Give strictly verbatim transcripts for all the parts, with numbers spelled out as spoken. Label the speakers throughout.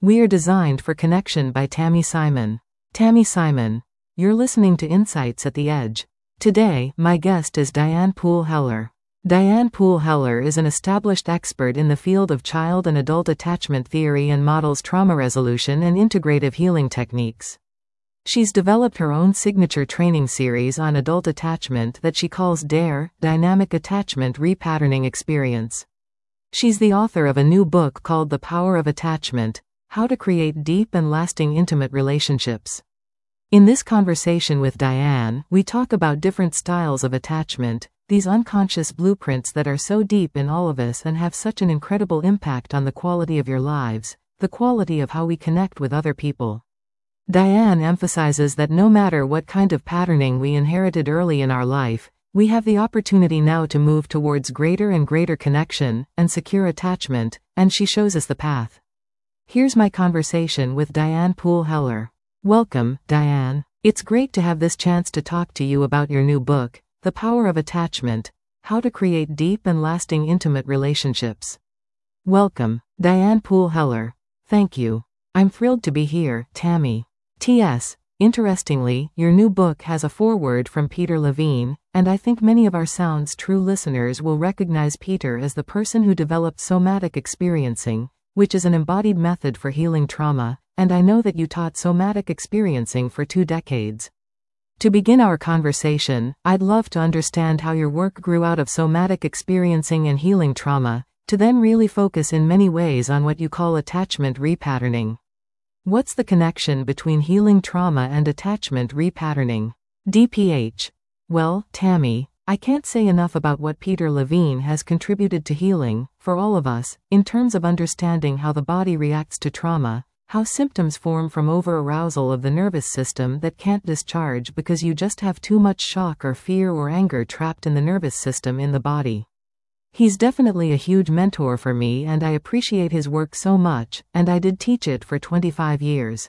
Speaker 1: We are designed for connection by Tami Simon. Tami Simon. You're listening to Insights at the Edge. Today, my guest is Diane Poole Heller. Diane Poole Heller is an established expert in the field of child and adult attachment theory and models trauma resolution and integrative healing techniques. She's developed her own signature training series on adult attachment that she calls DARE, Dynamic Attachment Repatterning Experience. She's the author of a new book called The Power of Attachment: How to Create Deep and Lasting Intimate Relationships. In this conversation with Diane, we talk about different styles of attachment, these unconscious blueprints that are so deep in all of us and have such an incredible impact on the quality of your lives, the quality of how we connect with other people. Diane emphasizes that no matter what kind of patterning we inherited early in our life, we have the opportunity now to move towards greater and greater connection and secure attachment, and she shows us the path. Here's my conversation with Diane Poole Heller. Welcome, Diane. It's great to have this chance to talk to you about your new book, The Power of Attachment: How to Create Deep and Lasting Intimate Relationships. Welcome, Diane Poole Heller. Thank you. I'm thrilled to be here, Tami. T S Interestingly, your new book has a foreword from Peter Levine, and I think many of our Sounds True listeners will recognize Peter as the person who developed somatic experiencing, which is an embodied method for healing trauma, and I know that you taught somatic experiencing for two decades. To begin our conversation, I'd love to understand how your work grew out of somatic experiencing and healing trauma, to then really focus in many ways on what you call attachment repatterning. What's the connection between healing trauma and attachment repatterning? D P H. Well, Tami, I can't say enough about what Peter Levine has contributed to healing, for all of us, in terms of understanding how the body reacts to trauma, how symptoms form from over-arousal of the nervous system that can't discharge because you just have too much shock or fear or anger trapped in the nervous system in the body. He's definitely a huge mentor for me, and I appreciate his work so much, and I did teach it for twenty-five years.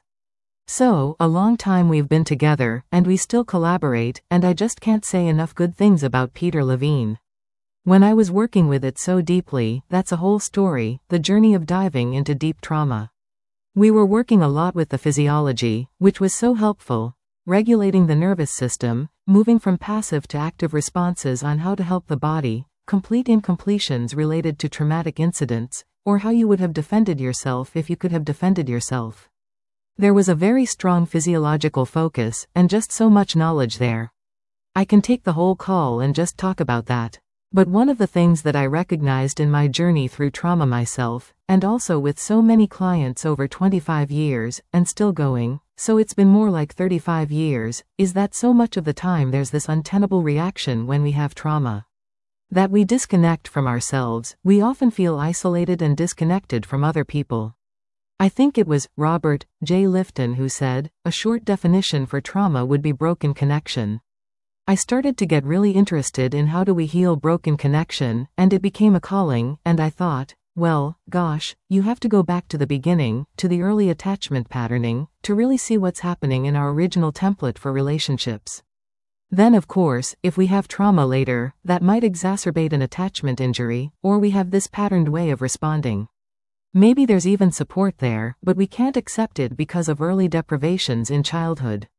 Speaker 1: So, a long time we've been together, and we still collaborate, and I just can't say enough good things about Peter Levine. When I was working with it so deeply, that's a whole story, the journey of diving into deep trauma. We were working a lot with the physiology, which was so helpful, regulating the nervous system, moving from passive to active responses on how to help the body, complete incompletions related to traumatic incidents, or how you would have defended yourself if you could have defended yourself. There was a very strong physiological focus, and just so much knowledge there. I can take the whole call and just talk about that. But one of the things that I recognized in my journey through trauma myself, and also with so many clients over twenty-five years, and still going, so it's been more like thirty-five years, is that so much of the time there's this untenable reaction when we have trauma. That we disconnect from ourselves, we often feel isolated and disconnected from other people. I think it was Robert J. Lifton who said, a short definition for trauma would be broken connection. I started to get really interested in how do we heal broken connection, and it became a calling, and I thought, well, gosh, you have to go back to the beginning, to the early attachment patterning, to really see what's happening in our original template for relationships. Then of course, if we have trauma later, that might exacerbate an attachment injury, or we have this patterned way of responding. Maybe there's even support there, but we can't accept it because of early deprivations in childhood.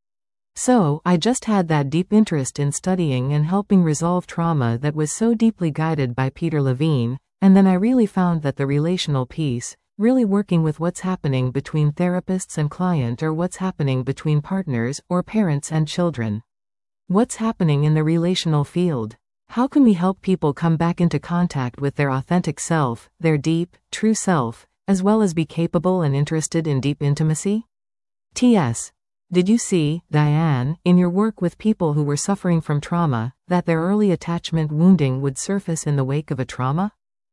Speaker 1: So, I just had that deep interest in studying and helping resolve trauma that was so deeply guided by Peter Levine, and then I really found that the relational piece, really working with what's happening between therapists and client, or what's happening between partners or parents and children. What's happening in the relational field? How can we help people come back into contact with their authentic self, their deep, true self, as well as be capable and interested in deep intimacy? T S Did you see, Diane, in your work with people who were suffering from trauma, that their early attachment wounding would surface in the wake of a trauma?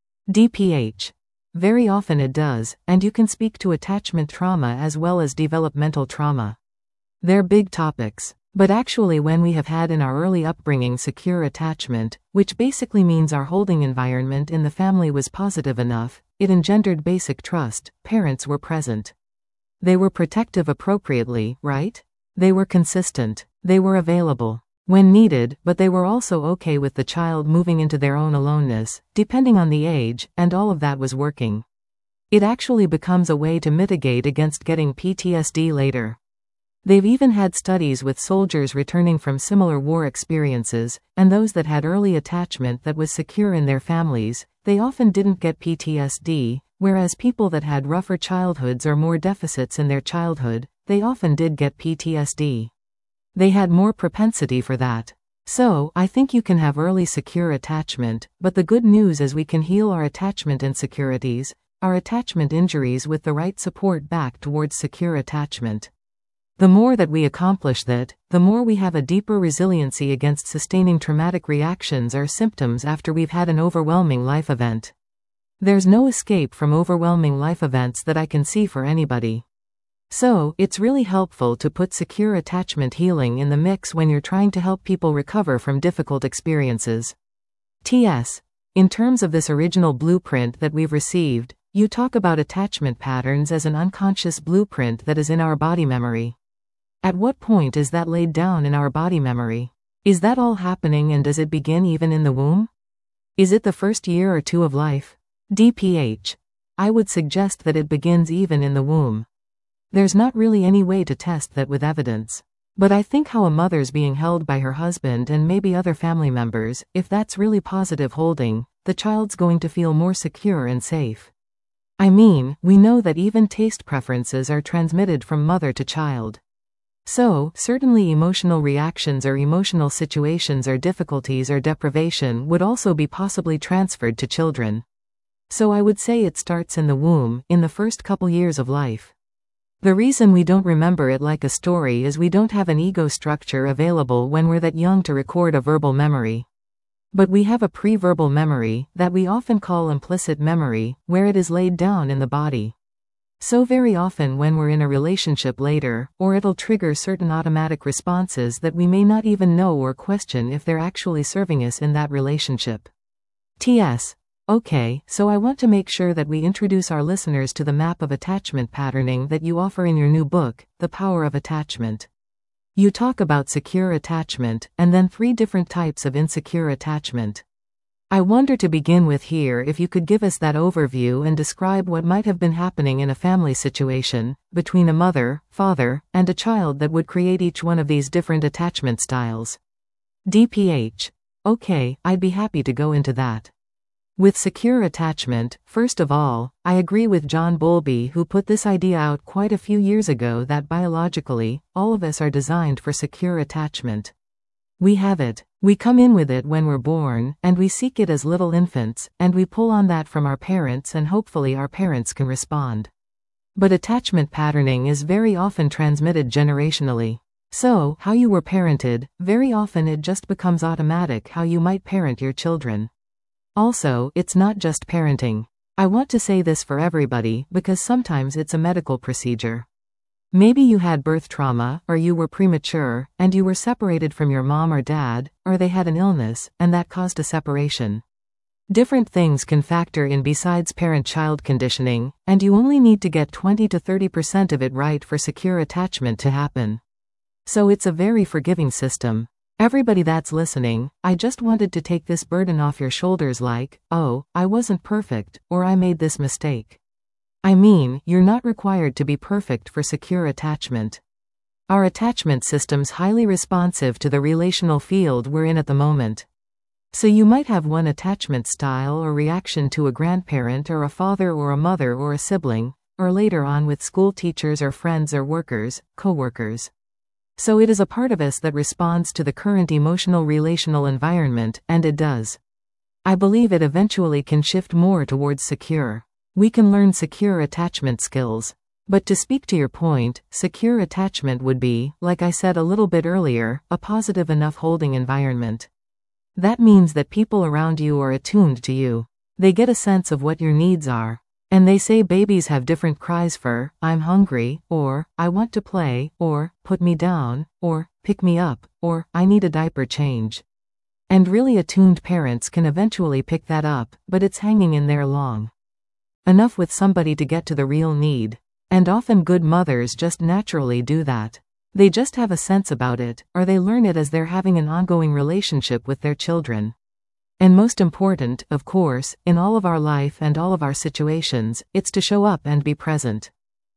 Speaker 1: D P H. Very often it does, and you can speak to attachment trauma as well as developmental trauma. They're big topics. But actually, when we have had in our early upbringing secure attachment, which basically means our holding environment in the family was positive enough, it engendered basic trust, parents were present. They were protective appropriately, right? They were consistent. They were available when needed, but they were also okay with the child moving into their own aloneness, depending on the age, and all of that was working. It actually becomes a way to mitigate against getting P T S D later. They've even had studies with soldiers returning from similar war experiences, and those that had early attachment that was secure in their families, they often didn't get P T S D, whereas people that had rougher childhoods or more deficits in their childhood, they often did get P T S D. They had more propensity for that. So, I think you can have early secure attachment, but the good news is we can heal our attachment insecurities, our attachment injuries with the right support back towards secure attachment. The more that we accomplish that, the more we have a deeper resiliency against sustaining traumatic reactions or symptoms after we've had an overwhelming life event. There's no escape from overwhelming life events that I can see for anybody. So, it's really helpful to put secure attachment healing in the mix when you're trying to help people recover from difficult experiences. T S. In terms of this original blueprint that we've received, you talk about attachment patterns as an unconscious blueprint that is in our body memory. At what point is that laid down in our body memory? Is that all happening, and does it begin even in the womb? Is it the first year or two of life? D P H. I would suggest that it begins even in the womb. There's not really any way to test that with evidence. But I think how a mother's being held by her husband and maybe other family members, if that's really positive holding, the child's going to feel more secure and safe. I mean, we know that even taste preferences are transmitted from mother to child. So, certainly emotional reactions or emotional situations or difficulties or deprivation would also be possibly transferred to children. So I would say it starts in the womb, in the first couple years of life. The reason we don't remember it like a story is we don't have an ego structure available when we're that young to record a verbal memory. But we have a pre-verbal memory, that we often call implicit memory, where it is laid down in the body. So very often when we're in a relationship later, or it'll trigger certain automatic responses that we may not even know or question if they're actually serving us in that relationship. T S. Okay, so I want to make sure that we introduce our listeners to the map of attachment patterning that you offer in your new book, The Power of Attachment. You talk about secure attachment, and then three different types of insecure attachment. I wonder to begin with here if you could give us that overview and describe what might have been happening in a family situation, between a mother, father, and a child that would create each one of these different attachment styles. D P H. Okay, I'd be happy to go into that. With secure attachment, first of all, I agree with John Bowlby, who put this idea out quite a few years ago, that biologically, all of us are designed for secure attachment. We have it. We come in with it when we're born, and we seek it as little infants, and we pull on that from our parents, and hopefully our parents can respond. But attachment patterning is very often transmitted generationally. So, how you were parented, very often it just becomes automatic how you might parent your children. Also, it's not just parenting. I want to say this for everybody, because sometimes it's a medical procedure. Maybe you had birth trauma, or you were premature, and you were separated from your mom or dad, or they had an illness, and that caused a separation. Different things can factor in besides parent-child conditioning, and you only need to get twenty to thirty percent of it right for secure attachment to happen. So it's a very forgiving system. Everybody that's listening, I just wanted to take this burden off your shoulders, like, oh, I wasn't perfect, or I made this mistake. I mean, you're not required to be perfect for secure attachment. Our attachment system's highly responsive to the relational field we're in at the moment. So you might have one attachment style or reaction to a grandparent or a father or a mother or a sibling, or later on with school teachers or friends or workers, co-workers. So it is a part of us that responds to the current emotional relational environment, and it does. I believe it eventually can shift more towards secure. We can learn secure attachment skills. But to speak to your point, secure attachment would be, like I said a little bit earlier, a positive enough holding environment. That means that people around you are attuned to you. They get a sense of what your needs are. And they say babies have different cries for, I'm hungry, or, I want to play, or, put me down, or, pick me up, or, I need a diaper change. And really attuned parents can eventually pick that up, but it's hanging in there long enough with somebody to get to the real need. And often good mothers just naturally do that. They just have a sense about it, or they learn it as they're having an ongoing relationship with their children. And most important, of course, in all of our life and all of our situations, it's to show up and be present.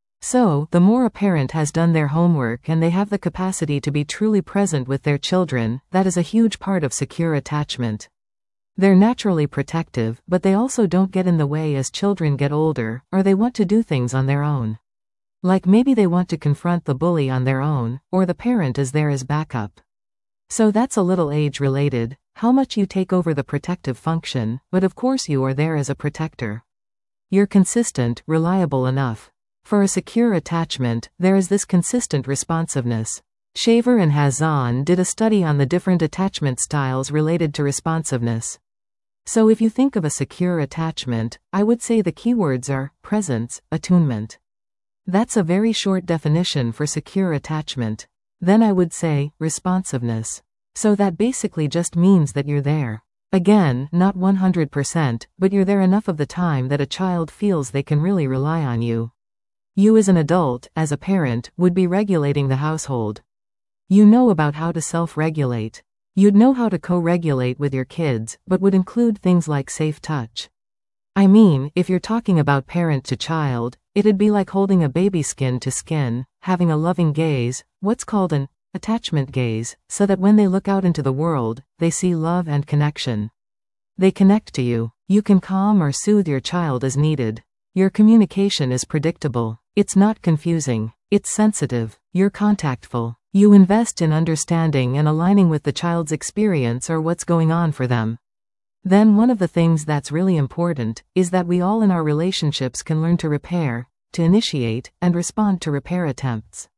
Speaker 1: So, the more a parent has done their homework and they have the capacity to be truly present with their children, that is a huge part of secure attachment. They're naturally protective, but they also don't get in the way as children get older, or they want to do things on their own. Like maybe they want to confront the bully on their own, or the parent is there as backup. So that's a little age-related, how much you take over the protective function, but of course you are there as a protector. You're consistent, reliable enough. For a secure attachment, there is this consistent responsiveness. Shaver and Hazan did a study on the different attachment styles related to responsiveness. So if you think of a secure attachment, I would say the keywords are presence, attunement. That's a very short definition for secure attachment. Then I would say responsiveness. So that basically just means that you're there. Again, not one hundred percent, but you're there enough of the time that a child feels they can really rely on you. You as an adult, as a parent, would be regulating the household. You know about how to self-regulate. You'd know how to co-regulate with your kids, but would include things like safe touch. I mean, if you're talking about parent to child, it'd be like holding a baby skin to skin, having a loving gaze, what's called an attachment gaze, so that when they look out into the world, they see love and connection. They connect to you. You can calm or soothe your child as needed. Your communication is predictable. It's not confusing. It's sensitive. You're contactful. You invest in understanding and aligning with the child's experience or what's going on for them. Then one of the things that's really important is that we all in our relationships can learn to repair, to initiate, and respond to repair attempts.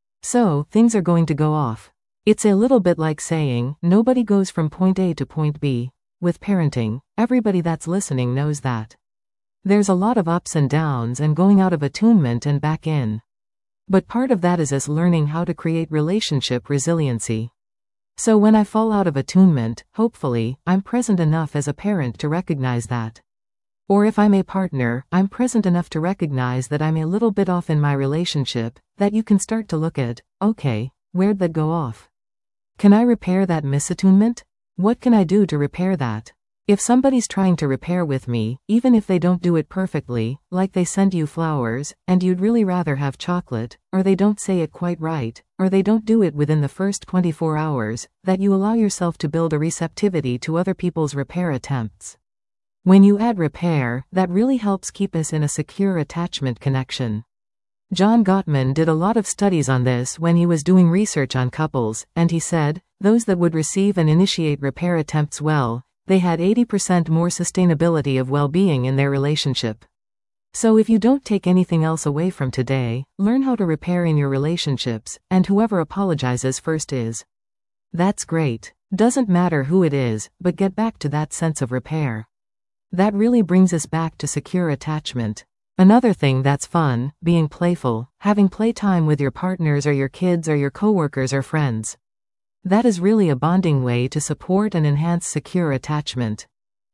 Speaker 1: So, things are going to go off. It's a little bit like saying, nobody goes from point A to point B. With parenting, everybody that's listening knows that. There's a lot of ups and downs and going out of attunement and back in. But part of that is us learning how to create relationship resiliency. So when I fall out of attunement, hopefully, I'm present enough as a parent to recognize that. Or if I'm a partner, I'm present enough to recognize that I'm a little bit off in my relationship, that you can start to look at, okay, where'd that go off? Can I repair that misattunement? What can I do to repair that? If somebody's trying to repair with me, even if they don't do it perfectly, like they send you flowers, and you'd really rather have chocolate, or they don't say it quite right, or they don't do it within the first twenty-four hours, that you allow yourself to build a receptivity to other people's repair attempts. When you add repair, that really helps keep us in a secure attachment connection. John Gottman did a lot of studies on this when he was doing research on couples, and he said, those that would receive and initiate repair attempts well, they had eighty percent more sustainability of well-being in their relationship. So if you don't take anything else away from today, learn how to repair in your relationships, and whoever apologizes first is. That's great. Doesn't matter who it is, but get back to that sense of repair. That really brings us back to secure attachment. Another thing that's fun, being playful, having playtime with your partners or your kids or your coworkers or friends. That is really a bonding way to support and enhance secure attachment.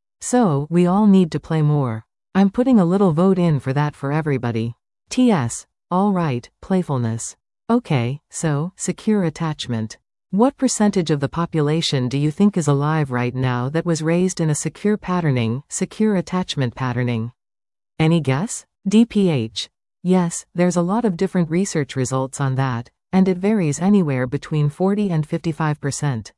Speaker 1: So, we all need to play more. I'm putting a little vote in for that for everybody. T S. Alright, playfulness. Okay, so, secure attachment. What percentage of the population do you think is alive right now that was raised in a secure patterning, secure attachment patterning? Any guess? D P H. Yes, there's a lot of different research results on that, and it varies anywhere between forty and fifty-five percent.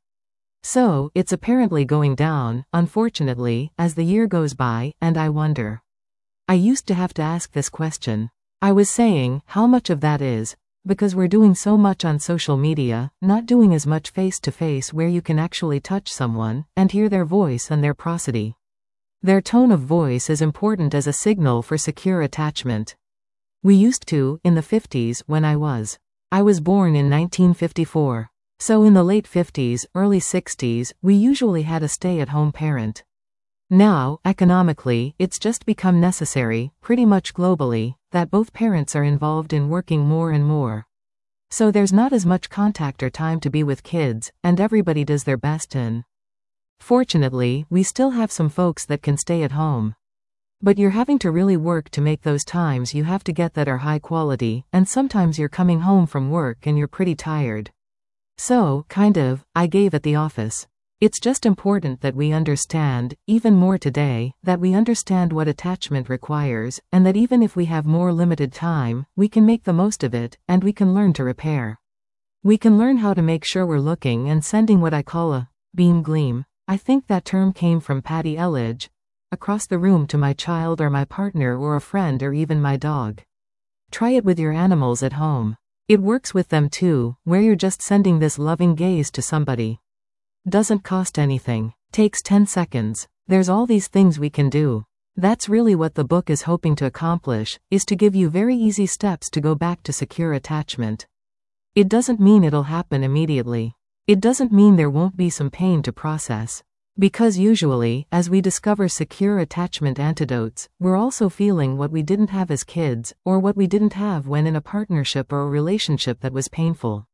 Speaker 1: So, it's apparently going down, unfortunately, as the year goes by, and I wonder. I used to have to ask this question. I was saying, how much of that is, because we're doing so much on social media, not doing as much face-to-face where you can actually touch someone, and hear their voice and their prosody. Their tone of voice is important as a signal for secure attachment. We used to, in the fifties, when I was. I was born in nineteen fifty-four. So in the late fifties, early sixties, we usually had a stay-at-home parent. Now, economically, it's just become necessary, pretty much globally, that both parents are involved in working more and more. So there's not as much contact or time to be with kids, and everybody does their best in. Fortunately, we still have some folks that can stay at home. But you're having to really work to make those times you have to get that are high quality, and sometimes you're coming home from work and you're pretty tired. So, kind of, I gave at the office. It's just important that we understand, even more today, that we understand what attachment requires, and that even if we have more limited time, we can make the most of it, and we can learn to repair. We can learn how to make sure we're looking and sending what I call a beam gleam. I think that term came from Patty Elledge. Across the room to my child or my partner or a friend or even my dog. Try it with your animals at home. It works with them too, where you're just sending this loving gaze to somebody. Doesn't cost anything. Takes ten seconds. There's all these things we can do. That's really what the book is hoping to accomplish, is to give you very easy steps to go back to secure attachment. It doesn't mean it'll happen immediately. It doesn't mean there won't be some pain to process. Because usually, as we discover secure attachment antidotes, we're also feeling what we didn't have as kids, or what we didn't have when in a partnership or a relationship that was painful.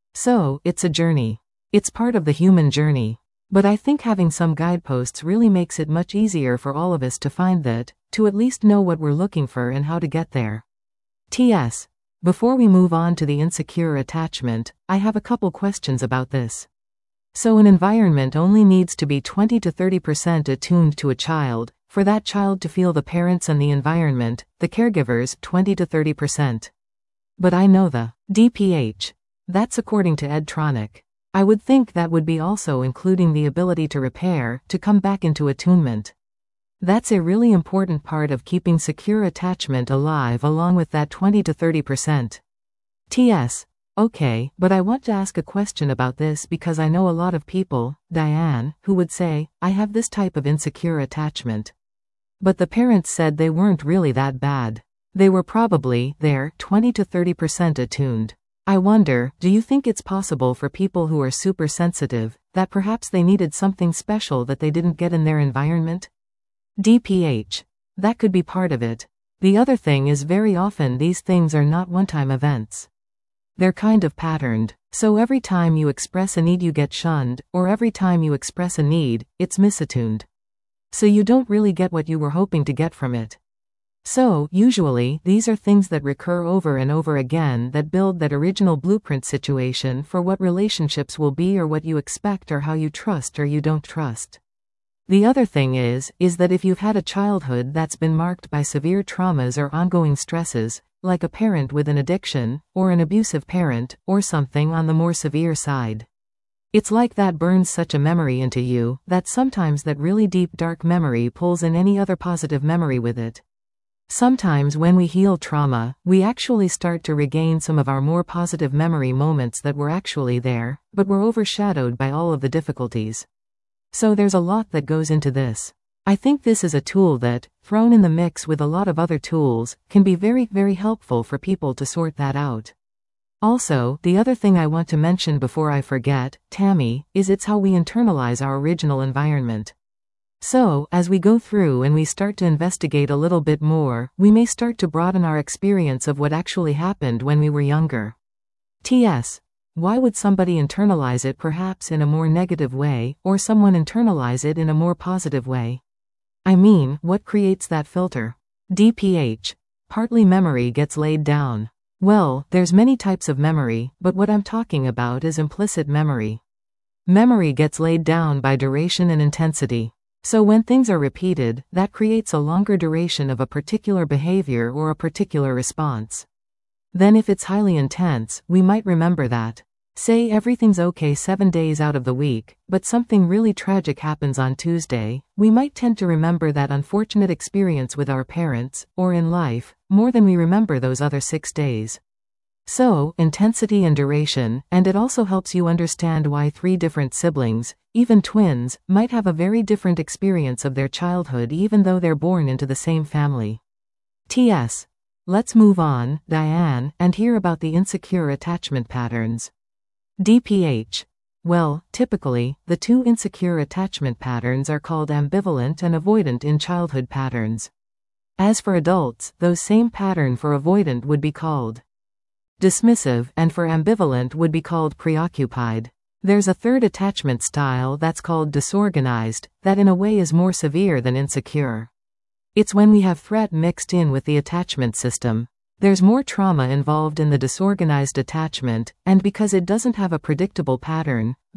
Speaker 1: So, it's a journey. It's part of the human journey. But I think having some guideposts really makes it much easier for all of us to find that, to at least know what we're looking for and how to get there. T S Before we move on to the insecure attachment, I have a couple questions about this. So an environment only needs to be twenty to thirty percent attuned to a child, for that child to feel the parents and the environment, the caregivers, twenty to thirty percent. But I know the D P H. That's according to Ed Tronick. I would think that would be also including the ability to repair, to come back into attunement. That's a really important part of keeping secure attachment alive along with that twenty to thirty percent. T S Okay, but I want to ask a question about this because I know a lot of people, Diane, who would say, I have this type of insecure attachment. But the parents said they weren't really that bad. They were probably, there, twenty to thirty percent attuned. I wonder, do you think it's possible for people who are super sensitive, that perhaps they needed something special that they didn't get in their environment? D P H. That could be part of it. The other thing is very often these things are not one-time events. They're kind of patterned. So every time you express a need you get shunned, or every time you express a need, it's misattuned. So you don't really get what you were hoping to get from it. So, usually, these are things that recur over and over again that build that original blueprint situation for what relationships will be or what you expect or how you trust or you don't trust. The other thing is, is that if you've had a childhood that's been marked by severe traumas or ongoing stresses, like a parent with an addiction, or an abusive parent, or something on the more severe side. It's like that burns such a memory into you, that sometimes that really deep dark memory pulls in any other positive memory with it. Sometimes when we heal trauma, we actually start to regain some of our more positive memory moments that were actually there, but were overshadowed by all of the difficulties. So there's a lot that goes into this. I think this is a tool that, thrown in the mix with a lot of other tools, can be very, very helpful for people to sort that out. Also, the other thing I want to mention before I forget, Tammy, is it's how we internalize our original environment. So, as we go through and we start to investigate a little bit more, we may start to broaden our experience of what actually happened when we were younger. T S Why would somebody internalize it perhaps in a more negative way, or someone internalize it in a more positive way? I mean, what creates that filter? D P H Partly memory gets laid down. Well, there's many types of memory, but what I'm talking about is implicit memory. Memory gets laid down by duration and intensity. So when things are repeated, that creates a longer duration of a particular behavior or a particular response. Then if it's highly intense, we might remember that. Say everything's okay seven days out of the week, but something really tragic happens on Tuesday, we might tend to remember that unfortunate experience with our parents, or in life, more than we remember those other six days. So, intensity and duration, and it also helps you understand why three different siblings, even twins, might have a very different experience of their childhood even though they're born into the same family. T S Let's move on, Diane, and hear about the insecure attachment patterns. D P H Well, typically, the two insecure attachment patterns are called ambivalent and avoidant in childhood patterns. As for adults, those same pattern for avoidant would be called dismissive, and for ambivalent would be called preoccupied. There's a third attachment style that's called disorganized, that in a way is more severe than insecure. It's when we have threat mixed in with the attachment system. There's more trauma involved in the disorganized attachment, and because it doesn't have a predictable pattern,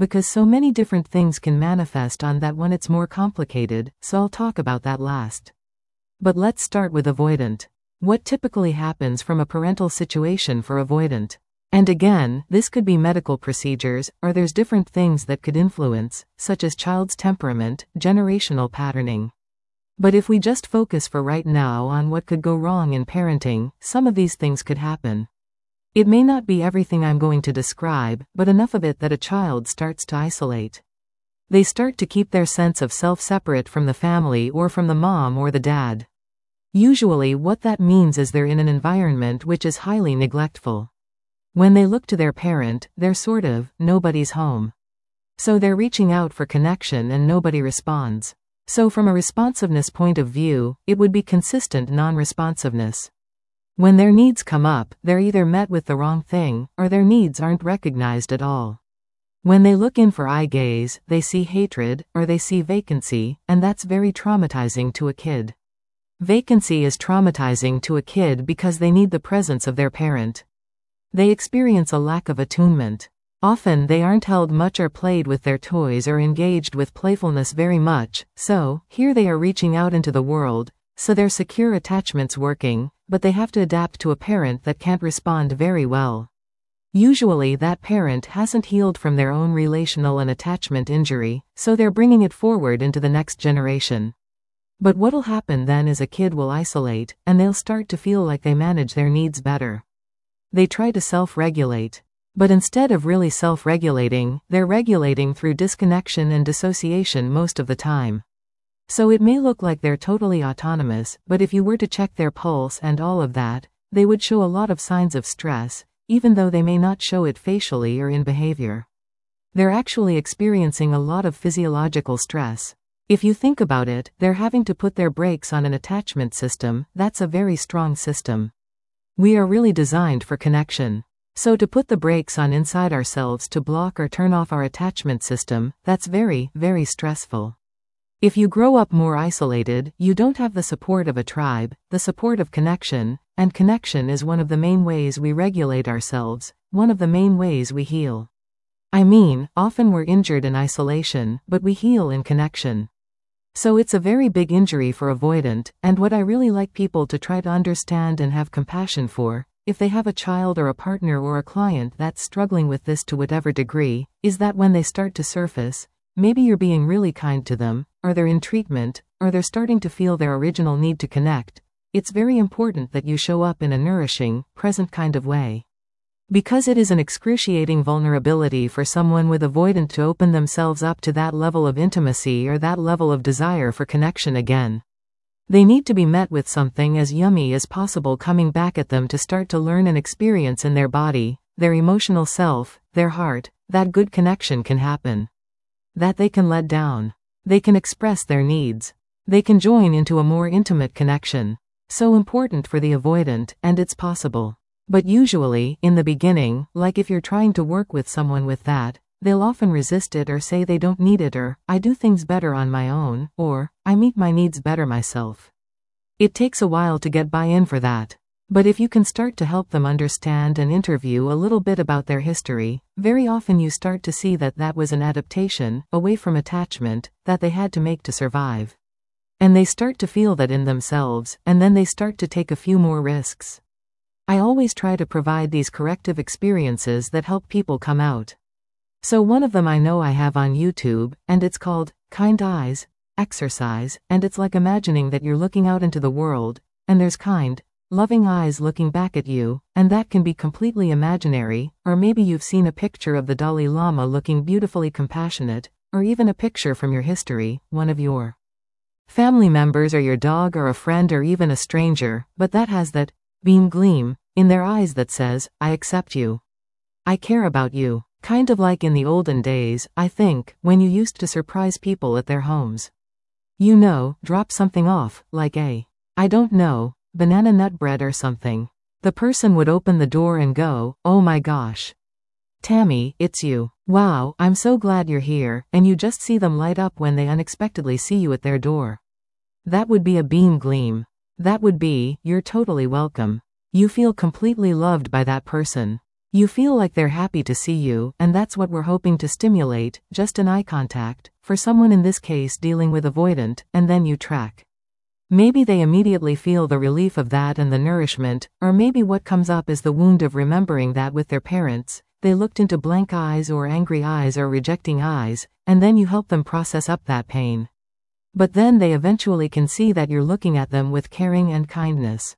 Speaker 1: Because so many different things can manifest on that one. It's more complicated, so I'll talk about that last. But let's start with avoidant. What typically happens from a parental situation for avoidant? And again, this could be medical procedures, or there's different things that could influence, such as child's temperament, generational patterning. But if we just focus for right now on what could go wrong in parenting, some of these things could happen. It may not be everything I'm going to describe, but enough of it that a child starts to isolate. They start to keep their sense of self separate from the family or from the mom or the dad. Usually what that means is they're in an environment which is highly neglectful. When they look to their parent, they're sort of nobody's home. So they're reaching out for connection and nobody responds. So from a responsiveness point of view, it would be consistent non-responsiveness. When their needs come up, they're either met with the wrong thing, or their needs aren't recognized at all. When they look in for eye gaze, they see hatred, or they see vacancy, and that's very traumatizing to a kid. Vacancy is traumatizing to a kid because they need the presence of their parent. They experience a lack of attunement. Often they aren't held much or played with their toys or engaged with playfulness very much, so, here they are reaching out into the world, so their secure attachment's working, but they have to adapt to a parent that can't respond very well. Usually that parent hasn't healed from their own relational and attachment injury, so they're bringing it forward into the next generation. But what'll happen then is a kid will isolate, and they'll start to feel like they manage their needs better. They try to self-regulate. But instead of really self-regulating, they're regulating through disconnection and dissociation most of the time. So it may look like they're totally autonomous, but if you were to check their pulse and all of that, they would show a lot of signs of stress, even though they may not show it facially or in behavior. They're actually experiencing a lot of physiological stress. If you think about it, they're having to put their brakes on an attachment system. That's a very strong system. We are really designed for connection. So to put the brakes on inside ourselves to block or turn off our attachment system, that's very, very stressful. If you grow up more isolated, you don't have the support of a tribe, the support of connection, and connection is one of the main ways we regulate ourselves, one of the main ways we heal. I mean, often we're injured in isolation, but we heal in connection. So it's a very big injury for avoidant, and what I really like people to try to understand and have compassion for, if they have a child or a partner or a client that's struggling with this to whatever degree, is that when they start to surface, maybe you're being really kind to them, or they're in treatment, or they're starting to feel their original need to connect, it's very important that you show up in a nourishing, present kind of way. Because it is an excruciating vulnerability for someone with avoidant to open themselves up to that level of intimacy or that level of desire for connection again. They need to be met with something as yummy as possible coming back at them to start to learn and experience in their body, their emotional self, their heart, that good connection can happen. That they can let down. They can express their needs. They can join into a more intimate connection. So important for the avoidant, and it's possible. But usually, in the beginning, like if you're trying to work with someone with that, they'll often resist it or say they don't need it or, I do things better on my own, or, I meet my needs better myself. It takes a while to get buy-in for that. But if you can start to help them understand and interview a little bit about their history, very often you start to see that that was an adaptation, away from attachment, that they had to make to survive. And they start to feel that in themselves, and then they start to take a few more risks. I always try to provide these corrective experiences that help people come out. So one of them I know I have on YouTube, and it's called Kind Eyes Exercise, and it's like imagining that you're looking out into the world, and there's kind, loving eyes looking back at you, and that can be completely imaginary, or maybe you've seen a picture of the Dalai Lama looking beautifully compassionate, or even a picture from your history, one of your family members or your dog or a friend or even a stranger, but that has that beam gleam in their eyes that says, I accept you. I care about you. Kind of like in the olden days, I think, when you used to surprise people at their homes. You know, drop something off, like a, I don't know, banana nut bread or something. The person would open the door and go, oh my gosh. Tammy, it's you. Wow, I'm so glad you're here, and you just see them light up when they unexpectedly see you at their door. That would be a beam gleam. That would be, you're totally welcome. You feel completely loved by that person. You feel like they're happy to see you, and that's what we're hoping to stimulate, just an eye contact, for someone in this case dealing with avoidant, and then you track. Maybe they immediately feel the relief of that and the nourishment, or maybe what comes up is the wound of remembering that with their parents, they looked into blank eyes or angry eyes or rejecting eyes, and then you help them process up that pain. But then they eventually can see that you're looking at them with caring and kindness.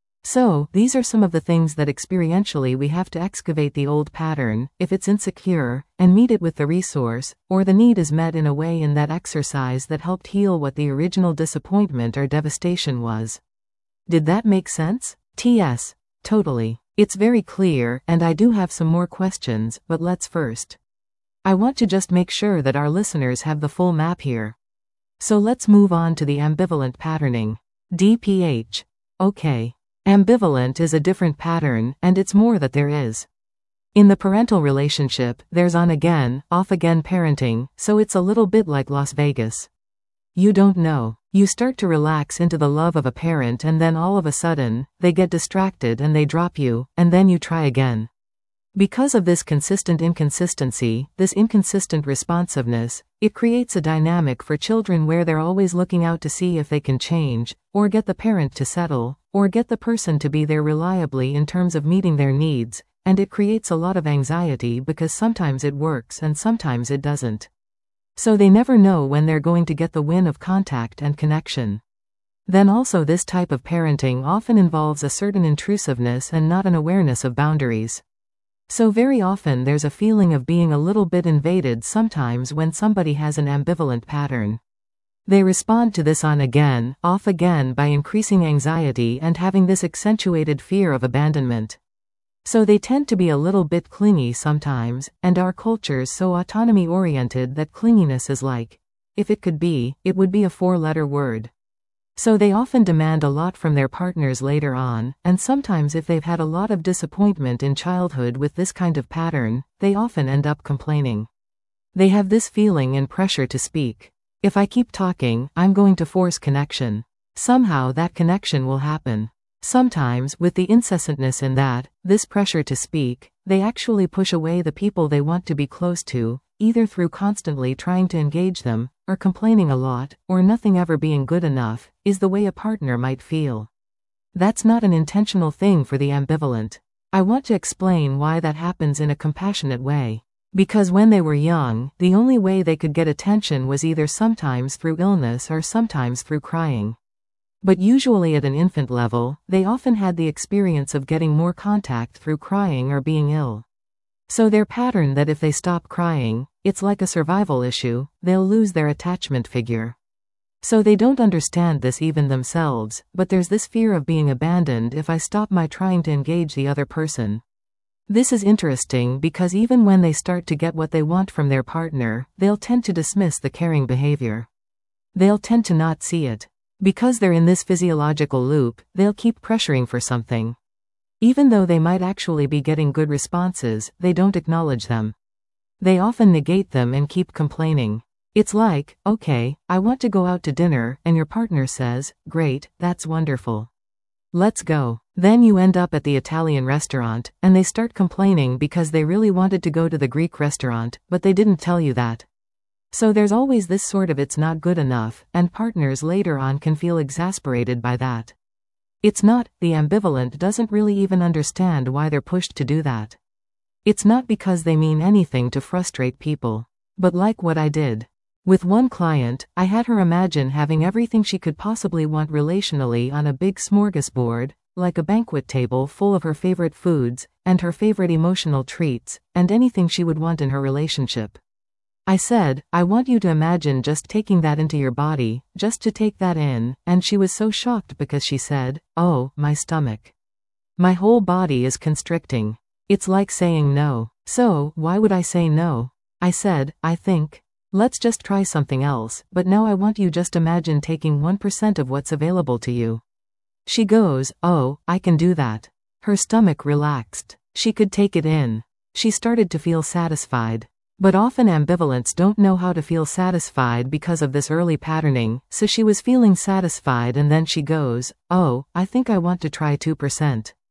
Speaker 1: So, these are some of the things that experientially we have to excavate the old pattern, if it's insecure, and meet it with the resource, or the need is met in a way in that exercise that helped heal what the original disappointment or devastation was. Did that make sense? T S. Totally. It's very clear, and I do have some more questions, but let's first. I want to just make sure that our listeners have the full map here. So let's move on to the ambivalent patterning. D P H. Okay. Ambivalent is a different pattern, and it's more that there is. In the parental relationship, there's on-again, off-again parenting, so it's a little bit like Las Vegas. You don't know. You start to relax into the love of a parent and then all of a sudden, they get distracted and they drop you, and then you try again. Because of this consistent inconsistency, this inconsistent responsiveness, it creates a dynamic for children where they're always looking out to see if they can change, or get the parent to settle, or get the person to be there reliably in terms of meeting their needs, and it creates a lot of anxiety because sometimes it works and sometimes it doesn't. So they never know when they're going to get the win of contact and connection. Then also this type of parenting often involves a certain intrusiveness and not an awareness of boundaries. So very often there's a feeling of being a little bit invaded sometimes when somebody has an ambivalent pattern. They respond to this on-again, off-again by increasing anxiety and having this accentuated fear of abandonment. So they tend to be a little bit clingy sometimes, and our culture's so autonomy-oriented that clinginess is like, if it could be, it would be a four-letter word. So they often demand a lot from their partners later on, and sometimes if they've had a lot of disappointment in childhood with this kind of pattern, they often end up complaining. They have this feeling and pressure to speak. If I keep talking, I'm going to force connection. Somehow that connection will happen. Sometimes, with the incessantness in that, this pressure to speak, they actually push away the people they want to be close to, either through constantly trying to engage them, or complaining a lot, or nothing ever being good enough, is the way a partner might feel. That's not an intentional thing for the ambivalent. I want to explain why that happens in a compassionate way. Because when they were young, the only way they could get attention was either sometimes through illness or sometimes through crying. But usually at an infant level, they often had the experience of getting more contact through crying or being ill. So their pattern that if they stop crying, it's like a survival issue, they'll lose their attachment figure. So they don't understand this even themselves, but there's this fear of being abandoned if I stop my trying to engage the other person. This is interesting because even when they start to get what they want from their partner, they'll tend to dismiss the caring behavior. They'll tend to not see it. Because they're in this physiological loop, they'll keep pressuring for something. Even though they might actually be getting good responses, they don't acknowledge them. They often negate them and keep complaining. It's like, okay, I want to go out to dinner, and your partner says, great, that's wonderful. Let's go. Then you end up at the Italian restaurant, and they start complaining because they really wanted to go to the Greek restaurant, but they didn't tell you that. So there's always this sort of it's not good enough, and partners later on can feel exasperated by that. It's not, the ambivalent doesn't really even understand why they're pushed to do that. It's not because they mean anything to frustrate people. But like what I did. With one client, I had her imagine having everything she could possibly want relationally on a big smorgasbord, like a banquet table full of her favorite foods, and her favorite emotional treats, and anything she would want in her relationship. I said, I want you to imagine just taking that into your body, just to take that in, and she was so shocked because she said, oh, my stomach. My whole body is constricting. It's like saying no. So, why would I say no? I said, I think. Let's just try something else, but now I want you just imagine taking one percent of what's available to you. She goes, oh, I can do that. Her stomach relaxed. She could take it in. She started to feel satisfied. But often ambivalents don't know how to feel satisfied because of this early patterning, so she was feeling satisfied and then she goes, oh, I think I want to try two percent.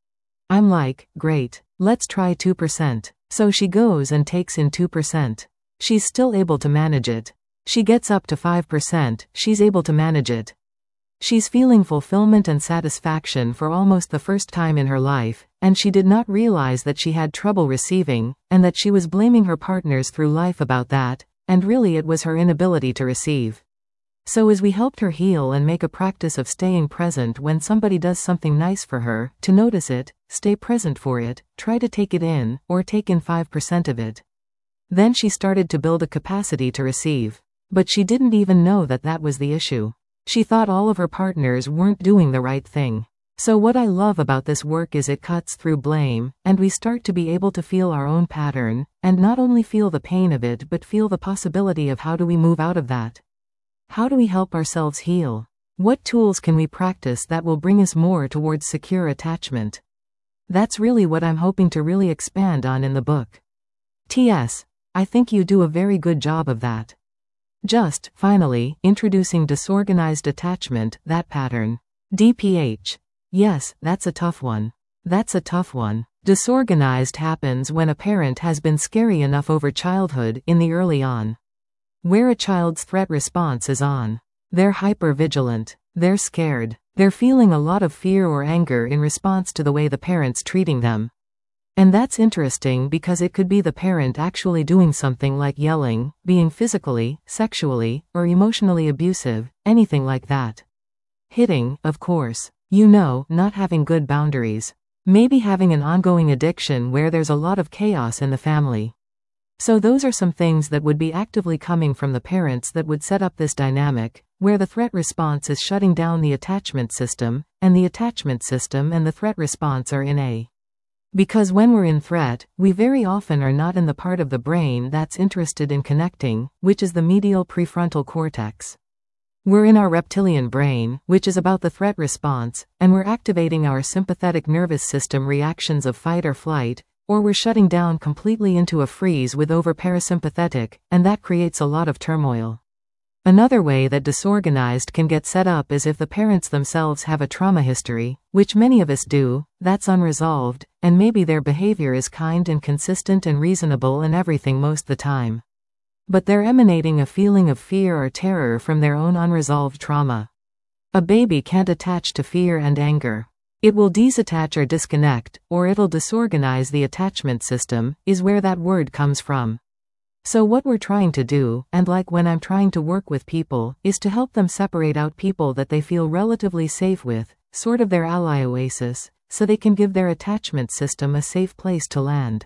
Speaker 1: I'm like, great. Let's try two percent. So she goes and takes in two percent. She's still able to manage it. She gets up to five percent, she's able to manage it. She's feeling fulfillment and satisfaction for almost the first time in her life, and she did not realize that she had trouble receiving, and that she was blaming her partners through life about that, and really it was her inability to receive. So as we helped her heal and make a practice of staying present when somebody does something nice for her, to notice it, stay present for it, try to take it in, or take in five percent of it. Then she started to build a capacity to receive. But she didn't even know that that was the issue. She thought all of her partners weren't doing the right thing. So what I love about this work is it cuts through blame, and we start to be able to feel our own pattern, and not only feel the pain of it but feel the possibility of how do we move out of that. How do we help ourselves heal? What tools can we practice that will bring us more towards secure attachment? That's really what I'm hoping to really expand on in the book. T S I think you do a very good job of that. Just, finally, introducing disorganized attachment, that pattern. D P H. Yes, that's a tough one. That's a tough one. Disorganized happens when a parent has been scary enough over childhood, in the early on. Where a child's threat response is on. They're hyper-vigilant. They're scared. They're feeling a lot of fear or anger in response to the way the parent's treating them. And that's interesting because it could be the parent actually doing something like yelling, being physically, sexually, or emotionally abusive, anything like that. Hitting, of course. You know, not having good boundaries. Maybe having an ongoing addiction where there's a lot of chaos in the family. So those are some things that would be actively coming from the parents that would set up this dynamic, where the threat response is shutting down the attachment system, and the attachment system and the threat response are in A. Because when we're in threat, we very often are not in the part of the brain that's interested in connecting, which is the medial prefrontal cortex. We're in our reptilian brain, which is about the threat response, and we're activating our sympathetic nervous system reactions of fight or flight, or we're shutting down completely into a freeze with over parasympathetic, and that creates a lot of turmoil. Another way that disorganized can get set up is if the parents themselves have a trauma history, which many of us do, that's unresolved, and maybe their behavior is kind and consistent and reasonable and everything most the time. But they're emanating a feeling of fear or terror from their own unresolved trauma. A baby can't attach to fear and anger. It will disattach or disconnect, or it'll disorganize the attachment system, is where that word comes from. So what we're trying to do, and like when I'm trying to work with people, is to help them separate out people that they feel relatively safe with, sort of their ally oasis, so they can give their attachment system a safe place to land.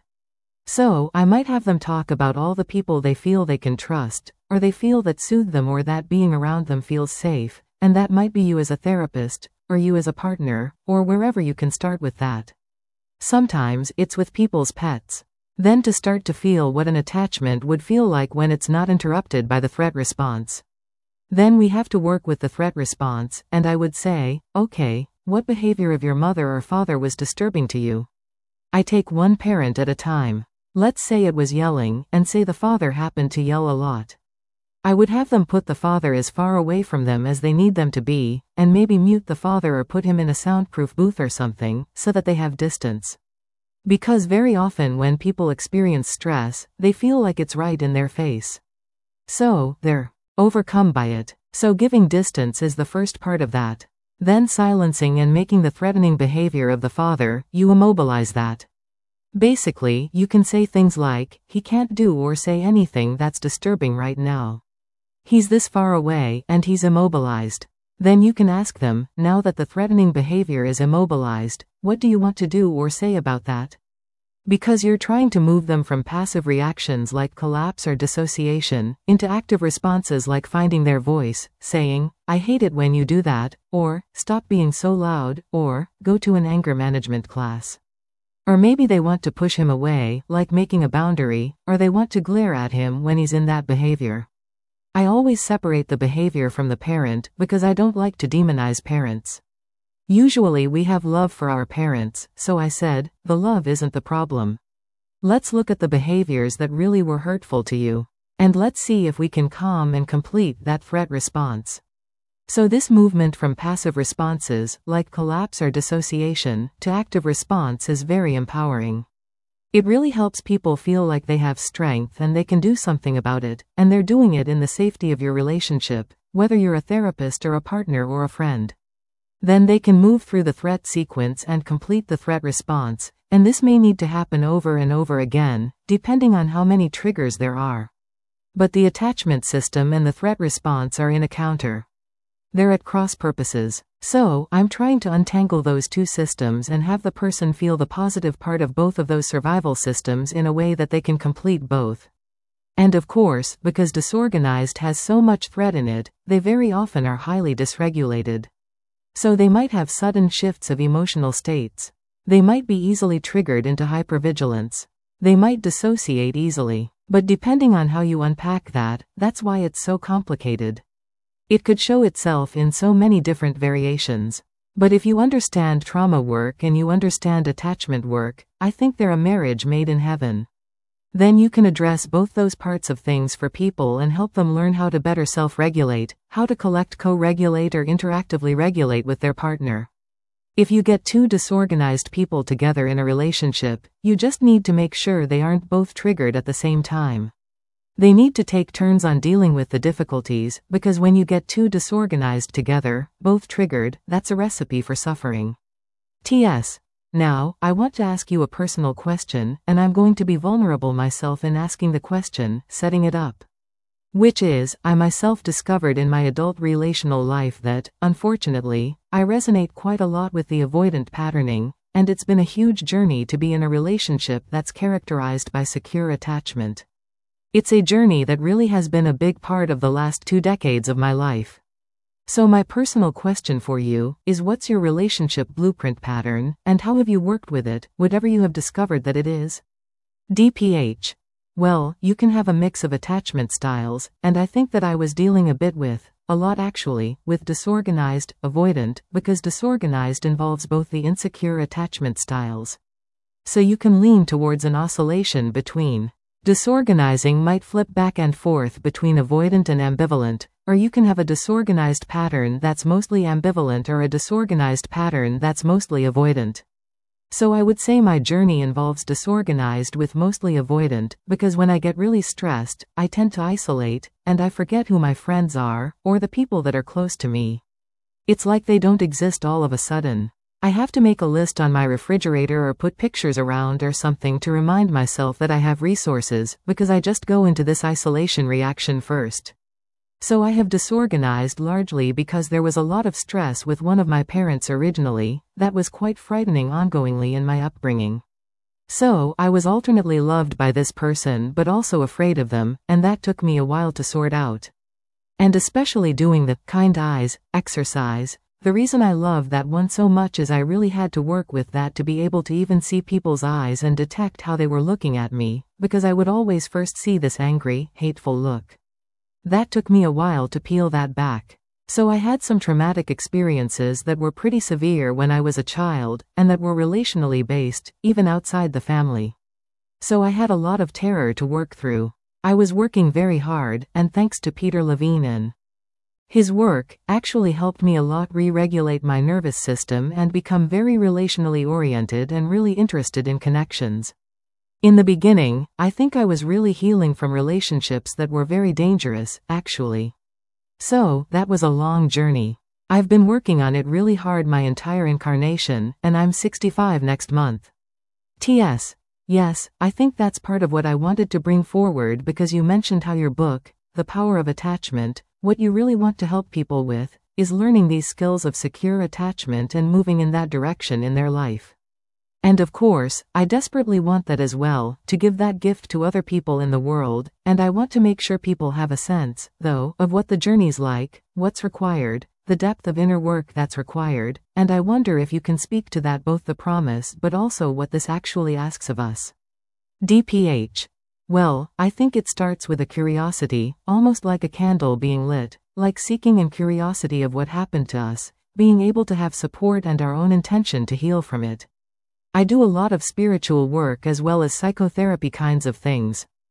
Speaker 1: So, I might have them talk about all the people they feel they can trust, or they feel that soothe them or that being around them feels safe, and that might be you as a therapist, or you as a partner, or wherever you can start with that. Sometimes, it's with people's pets. Then to start to feel what an attachment would feel like when it's not interrupted by the threat response. Then we have to work with the threat response, and I would say, okay, what behavior of your mother or father was disturbing to you? I take one parent at a time. Let's say it was yelling, and say the father happened to yell a lot. I would have them put the father as far away from them as they need them to be, and maybe mute the father or put him in a soundproof booth or something, so that they have distance. Because very often when people experience stress, they feel like it's right in their face. So, they're overcome by it. So giving distance is the first part of that. Then silencing and making the threatening behavior of the father, you immobilize that. Basically, you can say things like, he can't do or say anything that's disturbing right now. He's this far away, and he's immobilized. Then you can ask them, now that the threatening behavior is immobilized, what do you want to do or say about that? Because you're trying to move them from passive reactions like collapse or dissociation, into active responses like finding their voice, saying, I hate it when you do that, or, stop being so loud, or, go to an anger management class. Or maybe they want to push him away, like making a boundary, or they want to glare at him when he's in that behavior. I always separate the behavior from the parent, because I don't like to demonize parents. Usually we have love for our parents, so I said, the love isn't the problem. Let's look at the behaviors that really were hurtful to you. And let's see if we can calm and complete that threat response. So this movement from passive responses, like collapse or dissociation, to active response is very empowering. It really helps people feel like they have strength and they can do something about it, and they're doing it in the safety of your relationship, whether you're a therapist or a partner or a friend. Then they can move through the threat sequence and complete the threat response, and this may need to happen over and over again, depending on how many triggers there are. But the attachment system and the threat response are in a counter. They're at cross purposes. So, I'm trying to untangle those two systems and have the person feel the positive part of both of those survival systems in a way that they can complete both. And of course, because disorganized has so much threat in it, they very often are highly dysregulated. So they might have sudden shifts of emotional states. They might be easily triggered into hypervigilance. They might dissociate easily. But depending on how you unpack that, that's why it's so complicated. It could show itself in so many different variations. But if you understand trauma work and you understand attachment work, I think they're a marriage made in heaven. Then you can address both those parts of things for people and help them learn how to better self-regulate, how to collect co-regulate or interactively regulate with their partner. If you get two disorganized people together in a relationship, you just need to make sure they aren't both triggered at the same time. They need to take turns on dealing with the difficulties, because when you get two disorganized together, both triggered, that's a recipe for suffering. T S Now, I want to ask you a personal question, and I'm going to be vulnerable myself in asking the question, setting it up. Which is, I myself discovered in my adult relational life that, unfortunately, I resonate quite a lot with the avoidant patterning, and it's been a huge journey to be in a relationship that's characterized by secure attachment. It's a journey that really has been a big part of the last two decades of my life. So my personal question for you is, what's your relationship blueprint pattern, and how have you worked with it, whatever you have discovered that it is? D P H Well, you can have a mix of attachment styles, and I think that I was dealing a bit with, a lot actually, with disorganized, avoidant, because disorganized involves both the insecure attachment styles. So you can lean towards an oscillation between. Disorganizing might flip back and forth between avoidant and ambivalent, or you can have a disorganized pattern that's mostly ambivalent or a disorganized pattern that's mostly avoidant. So I would say my journey involves disorganized with mostly avoidant, because when I get really stressed, I tend to isolate, and I forget who my friends are, or the people that are close to me. It's like they don't exist all of a sudden. I have to make a list on my refrigerator or put pictures around or something to remind myself that I have resources, because I just go into this isolation reaction first. So I have disorganized largely because there was a lot of stress with one of my parents originally, that was quite frightening ongoingly in my upbringing. So, I was alternately loved by this person but also afraid of them, and that took me a while to sort out. And especially doing the kind eyes exercise. The reason I love that one so much is I really had to work with that to be able to even see people's eyes and detect how they were looking at me, because I would always first see this angry, hateful look. That took me a while to peel that back. So I had some traumatic experiences that were pretty severe when I was a child, and that were relationally based, even outside the family. So I had a lot of terror to work through. I was working very hard, and thanks to Peter Levine and his work, actually helped me a lot re-regulate my nervous system and become very relationally oriented and really interested in connections. In the beginning, I think I was really healing from relationships that were very dangerous, actually. So, that was a long journey. I've been working on it really hard my entire incarnation, and I'm sixty-five next month. T S Yes, I think that's part of what I wanted to bring forward because you mentioned how your book, The Power of Attachment, what you really want to help people with, is learning these skills of secure attachment and moving in that direction in their life. And of course, I desperately want that as well, to give that gift to other people in the world, and I want to make sure people have a sense, though, of what the journey's like, what's required, the depth of inner work that's required, and I wonder if you can speak to that, both the promise but also what this actually asks of us. D P H Well, I think it starts with a curiosity, almost like a candle being lit, like seeking and curiosity of what happened to us, being able to have support and our own intention to heal from it. I do a lot of spiritual work as well as psychotherapy kinds of things.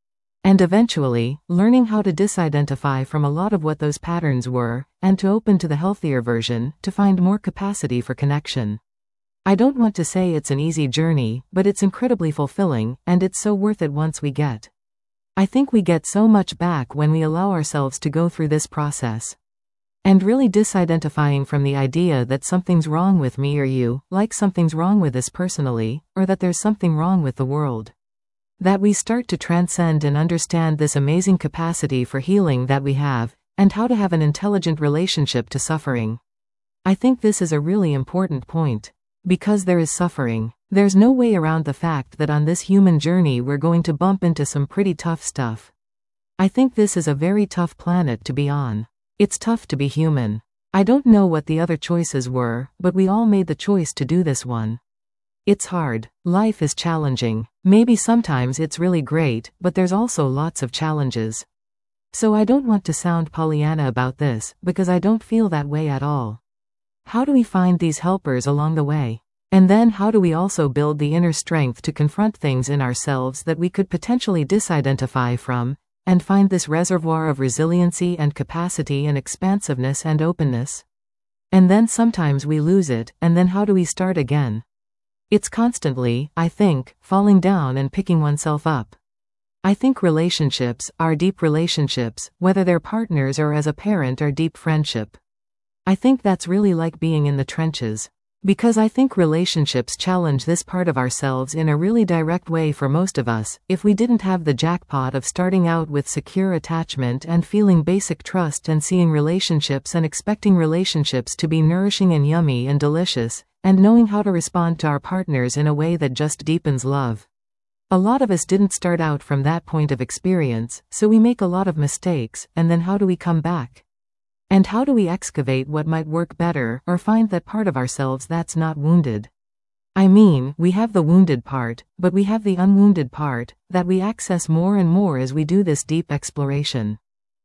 Speaker 1: And eventually, learning how to disidentify from a lot of what those patterns were, and to open to the healthier version, to find more capacity for connection. I don't want to say it's an easy journey, but it's incredibly fulfilling, and it's so worth it once we get. I think we get so much back when we allow ourselves to go through this process. And really disidentifying from the idea that something's wrong with me or you, like something's wrong with us personally, or that there's something wrong with the world. That we start to transcend and understand this amazing capacity for healing that we have, and how to have an intelligent relationship to suffering. I think this is a really important point. Because there is suffering, there's no way around the fact that on this human journey we're going to bump into some pretty tough stuff. I think this is a very tough planet to be on. It's tough to be human. I don't know what the other choices were, but we all made the choice to do this one. It's hard. Life is challenging. Maybe sometimes it's really great, but there's also lots of challenges. So I don't want to sound Pollyanna about this, because I don't feel that way at all. How do we find these helpers along the way? And then how do we also build the inner strength to confront things in ourselves that we could potentially disidentify from, and find this reservoir of resiliency and capacity and expansiveness and openness? And then sometimes we lose it, and then how do we start again? It's constantly, I think, falling down and picking oneself up. I think relationships, our deep relationships, whether they're partners or as a parent or deep friendship. I think that's really like being in the trenches. Because I think relationships challenge this part of ourselves in a really direct way for most of us. If we didn't have the jackpot of starting out with secure attachment and feeling basic trust and seeing relationships and expecting relationships to be nourishing and yummy and delicious, and knowing how to respond to our partners in a way that just deepens love. A lot of us didn't start out from that point of experience, so we make a lot of mistakes, and then how do we come back? And how do we excavate what might work better, or find that part of ourselves that's not wounded? I mean, we have the wounded part, but we have the unwounded part, that we access more and more as we do this deep exploration.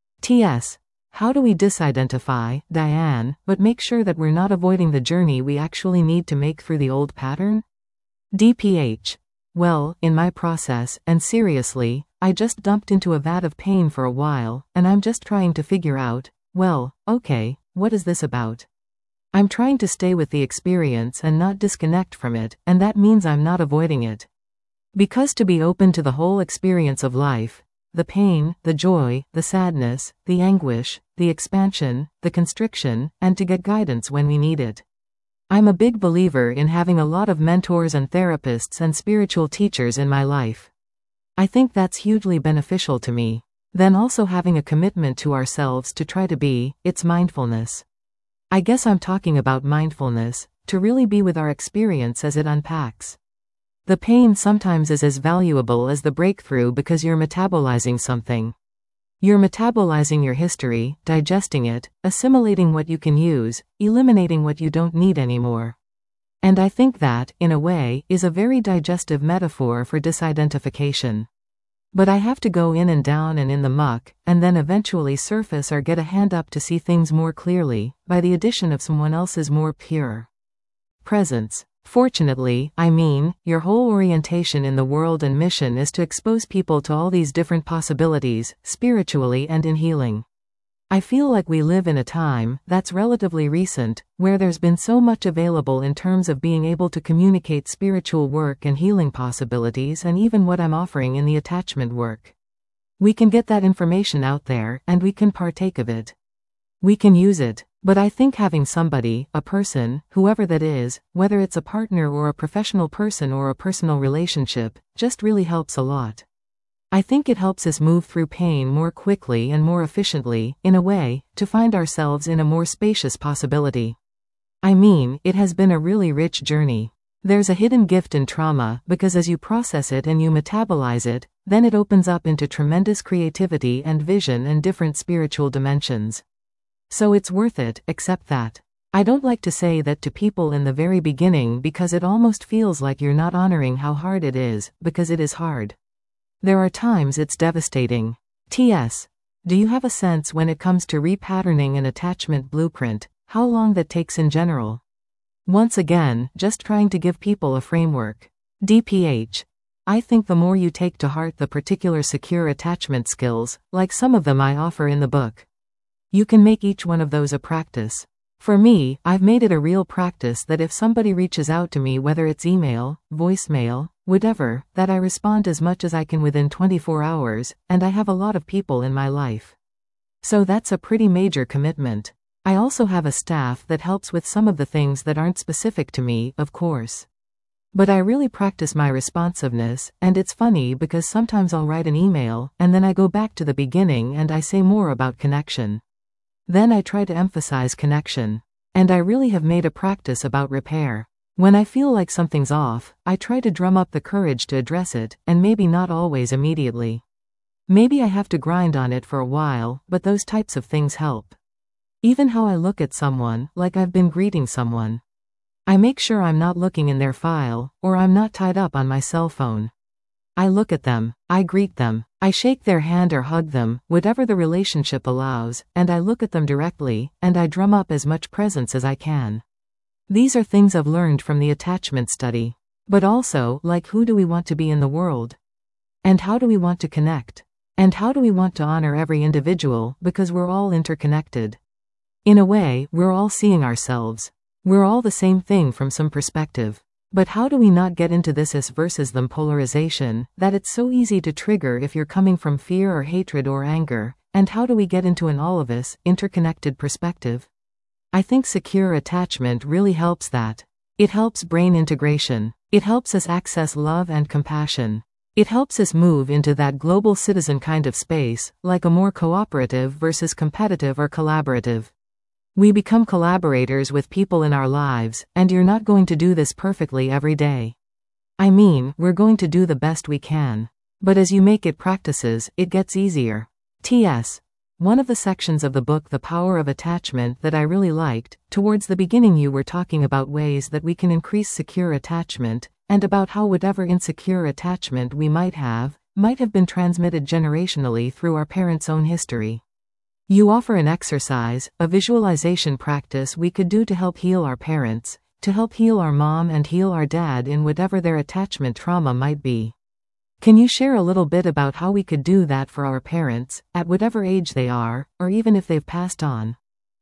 Speaker 1: T S How do we disidentify, Diane, but make sure that we're not avoiding the journey we actually need to make through the old pattern? D P H Well, in my process, and seriously, I just dumped into a vat of pain for a while, and I'm just trying to figure out, well, okay, what is this about? I'm trying to stay with the experience and not disconnect from it, and that means I'm not avoiding it. Because to be open to the whole experience of life, the pain, the joy, the sadness, the anguish, the expansion, the constriction, and to get guidance when we need it. I'm a big believer in having a lot of mentors and therapists and spiritual teachers in my life. I think that's hugely beneficial to me. Then also having a commitment to ourselves to try to be, it's mindfulness. I guess I'm talking about mindfulness, to really be with our experience as it unpacks. The pain sometimes is as valuable as the breakthrough because you're metabolizing something. You're metabolizing your history, digesting it, assimilating what you can use, eliminating what you don't need anymore. And I think that, in a way, is a very digestive metaphor for disidentification. But I have to go in and down and in the muck, and then eventually surface or get a hand up to see things more clearly, by the addition of someone else's more pure presence. Fortunately, I mean, your whole orientation in the world and mission is to expose people to all these different possibilities, spiritually and in healing. I feel like we live in a time, that's relatively recent, where there's been so much available in terms of being able to communicate spiritual work and healing possibilities and even what I'm offering in the attachment work. We can get that information out there, and we can partake of it. We can use it, but I think having somebody, a person, whoever that is, whether it's a partner or a professional person or a personal relationship, just really helps a lot. I think it helps us move through pain more quickly and more efficiently, in a way, to find ourselves in a more spacious possibility. I mean, it has been a really rich journey. There's a hidden gift in trauma, because as you process it and you metabolize it, then it opens up into tremendous creativity and vision and different spiritual dimensions. So it's worth it, except that. I don't like to say that to people in the very beginning because it almost feels like you're not honoring how hard it is, because it is hard. There are times it's devastating. T S Do you have a sense when it comes to repatterning an attachment blueprint, how long that takes in general? Once again, just trying to give people a framework. D P H I think the more you take to heart the particular secure attachment skills, like some of them I offer in the book, you can make each one of those a practice. For me, I've made it a real practice that if somebody reaches out to me, whether it's email, voicemail, whatever, that I respond as much as I can within twenty-four hours, and I have a lot of people in my life. So that's a pretty major commitment. I also have a staff that helps with some of the things that aren't specific to me, of course. But I really practice my responsiveness, and it's funny because sometimes I'll write an email, and then I go back to the beginning and I say more about connection. Then I try to emphasize connection. And I really have made a practice about repair. When I feel like something's off, I try to drum up the courage to address it, and maybe not always immediately. Maybe I have to grind on it for a while, but those types of things help. Even how I look at someone, like I've been greeting someone. I make sure I'm not looking in their file, or I'm not tied up on my cell phone. I look at them, I greet them, I shake their hand or hug them, whatever the relationship allows, and I look at them directly, and I drum up as much presence as I can. These are things I've learned from the attachment study. But also, like, who do we want to be in the world? And how do we want to connect? And how do we want to honor every individual, because we're all interconnected? In a way, we're all seeing ourselves. We're all the same thing from some perspective. But how do we not get into this us versus them polarization, that it's so easy to trigger if you're coming from fear or hatred or anger, and how do we get into an all of us, interconnected perspective? I think secure attachment really helps that. It helps brain integration. It helps us access love and compassion. It helps us move into that global citizen kind of space, like a more cooperative versus competitive or collaborative. We become collaborators with people in our lives, and you're not going to do this perfectly every day. I mean, we're going to do the best we can. But as you make it practices, it gets easier. T S One of the sections of the book The Power of Attachment that I really liked, towards the beginning you were talking about ways that we can increase secure attachment, and about how whatever insecure attachment we might have, might have been transmitted generationally through our parents' own history. You offer an exercise, a visualization practice we could do to help heal our parents, to help heal our mom and heal our dad in whatever their attachment trauma might be. Can you share a little bit about how we could do that for our parents, at whatever age they are, or even if they've passed on?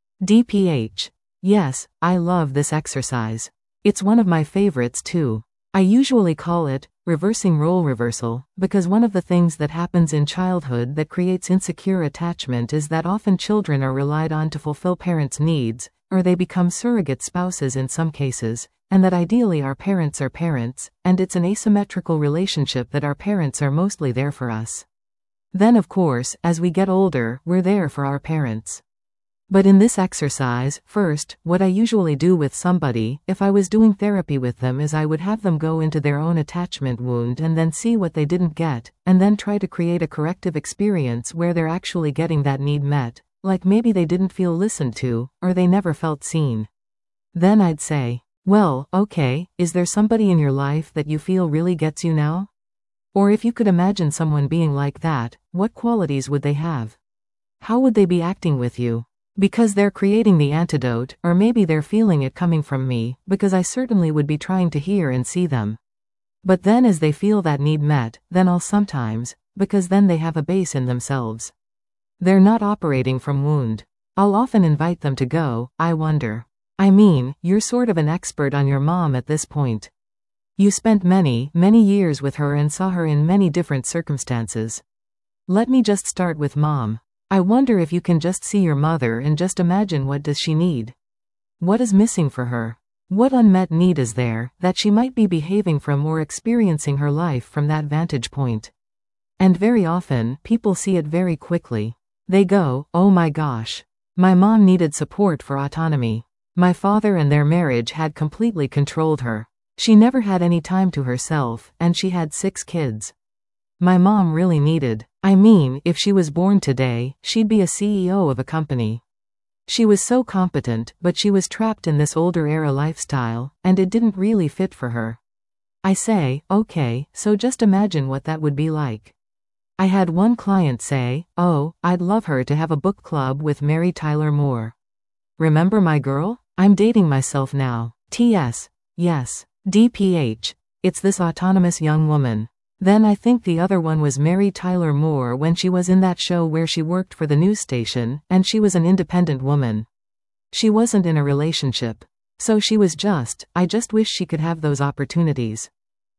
Speaker 1: D P H Yes, I love this exercise. It's one of my favorites too. I usually call it reversing role reversal, because one of the things that happens in childhood that creates insecure attachment is that often children are relied on to fulfill parents' needs, or they become surrogate spouses in some cases, and that ideally our parents are parents, and it's an asymmetrical relationship that our parents are mostly there for us. Then of course, as we get older, we're there for our parents. But in this exercise, first, what I usually do with somebody, if I was doing therapy with them, is I would have them go into their own attachment wound and then see what they didn't get, and then try to create a corrective experience where they're actually getting that need met, like maybe they didn't feel listened to, or they never felt seen. Then I'd say, well, okay, is there somebody in your life that you feel really gets you now? Or if you could imagine someone being like that, what qualities would they have? How would they be acting with you? Because they're creating the antidote, or maybe they're feeling it coming from me, because I certainly would be trying to hear and see them. But then as they feel that need met, then I'll sometimes, because then they have a base in themselves. They're not operating from wound. I'll often invite them to go, I wonder. I mean, you're sort of an expert on your mom at this point. You spent many, many years with her and saw her in many different circumstances. Let me just start with mom. I wonder if you can just see your mother and just imagine, what does she need? What is missing for her? What unmet need is there, that she might be behaving from or experiencing her life from that vantage point? And very often, people see it very quickly. They go, oh my gosh. My mom needed support for autonomy. My father and their marriage had completely controlled her. She never had any time to herself, and she had six kids. My mom really needed, I mean, if she was born today, she'd be a C E O of a company. She was so competent, but she was trapped in this older era lifestyle, and it didn't really fit for her. I say, okay, so just imagine what that would be like. I had one client say, oh, I'd love her to have a book club with Mary Tyler Moore. Remember my girl? I'm dating myself now. T S Yes. D P H It's this autonomous young woman. Then I think the other one was Mary Tyler Moore when she was in that show where she worked for the news station, and she was an independent woman. She wasn't in a relationship. So she was just, I just wish she could have those opportunities.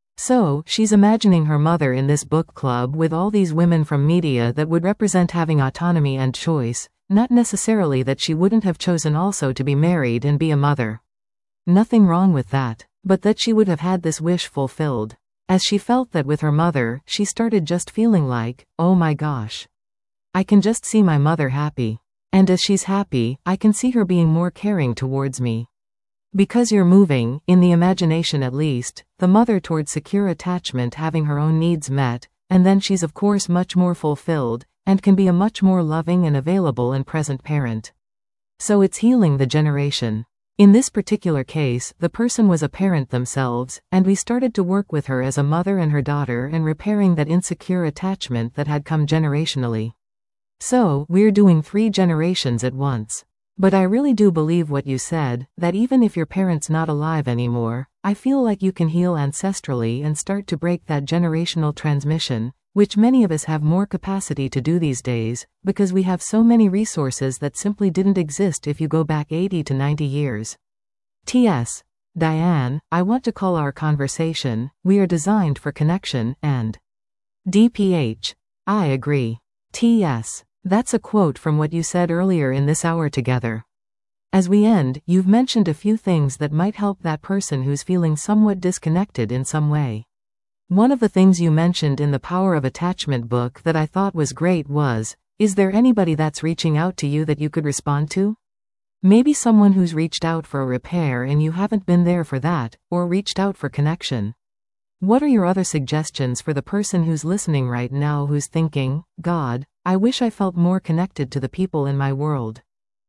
Speaker 1: So, she's imagining her mother in this book club with all these women from media that would represent having autonomy and choice, not necessarily that she wouldn't have chosen also to be married and be a mother. Nothing wrong with that, but that she would have had this wish fulfilled. As she felt that with her mother, she started just feeling like, oh my gosh. I can just see my mother happy. And as she's happy, I can see her being more caring towards me. Because you're moving, in the imagination at least, the mother towards secure attachment, having her own needs met, and then she's of course much more fulfilled, and can be a much more loving and available and present parent. So it's healing the generation. In this particular case, the person was a parent themselves, and we started to work with her as a mother and her daughter and repairing that insecure attachment that had come generationally. So, we're doing three generations at once. But I really do believe what you said, that even if your parent's not alive anymore, I feel like you can heal ancestrally and start to break that generational transmission, which many of us have more capacity to do these days, because we have so many resources that simply didn't exist if you go back eighty to ninety years. T S Diane, I want to call our conversation, we are designed for connection, and D P H I agree. T S That's a quote from what you said earlier in this hour together. As we end, you've mentioned a few things that might help that person who's feeling somewhat disconnected in some way. One of the things you mentioned in the Power of Attachment book that I thought was great was, is there anybody that's reaching out to you that you could respond to? Maybe someone who's reached out for a repair and you haven't been there for that, or reached out for connection. What are your other suggestions for the person who's listening right now who's thinking, God, I wish I felt more connected to the people in my world?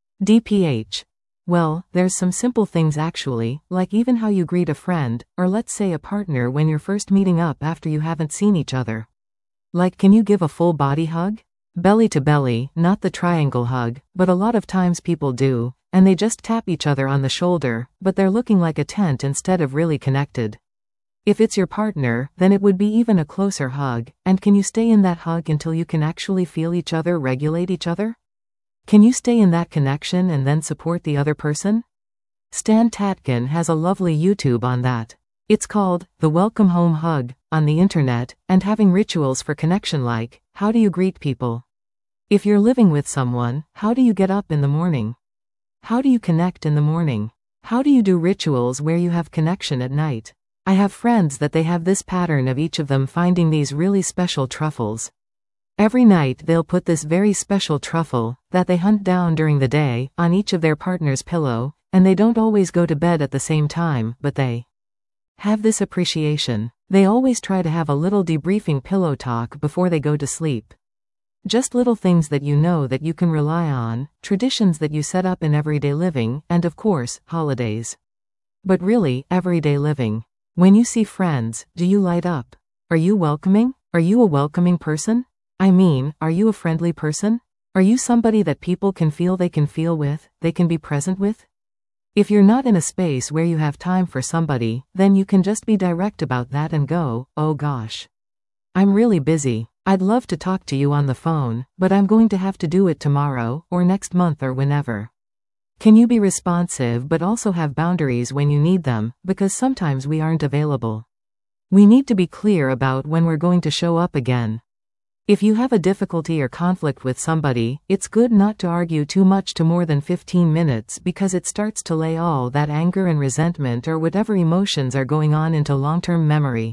Speaker 1: D P H Well, there's some simple things actually, like even how you greet a friend, or let's say a partner when you're first meeting up after you haven't seen each other. Like, can you give a full body hug? Belly to belly, not the triangle hug, but a lot of times people do, and they just tap each other on the shoulder, but they're looking like a tent instead of really connected. If it's your partner, then it would be even a closer hug, and can you stay in that hug until you can actually feel each other regulate each other? Can you stay in that connection and then support the other person? Stan Tatkin has a lovely YouTube on that. It's called, The Welcome Home Hug, on the internet, and having rituals for connection like, how do you greet people? If you're living with someone, how do you get up in the morning? How do you connect in the morning? How do you do rituals where you have connection at night? I have friends that they have this pattern of each of them finding these really special truffles. Every night they'll put this very special truffle, that they hunt down during the day, on each of their partner's pillow, and they don't always go to bed at the same time, but they have this appreciation. They always try to have a little debriefing pillow talk before they go to sleep. Just little things that you know that you can rely on, traditions that you set up in everyday living, and of course, holidays. But really, everyday living. When you see friends, do you light up? Are you welcoming? Are you a welcoming person? I mean, are you a friendly person? Are you somebody that people can feel they can feel with, they can be present with? If you're not in a space where you have time for somebody, then you can just be direct about that and go, oh gosh. I'm really busy. I'd love to talk to you on the phone, but I'm going to have to do it tomorrow, or next month or whenever. Can you be responsive but also have boundaries when you need them, because sometimes we aren't available. We need to be clear about when we're going to show up again. If you have a difficulty or conflict with somebody, it's good not to argue too much to more than fifteen minutes because it starts to lay all that anger and resentment or whatever emotions are going on into long-term memory.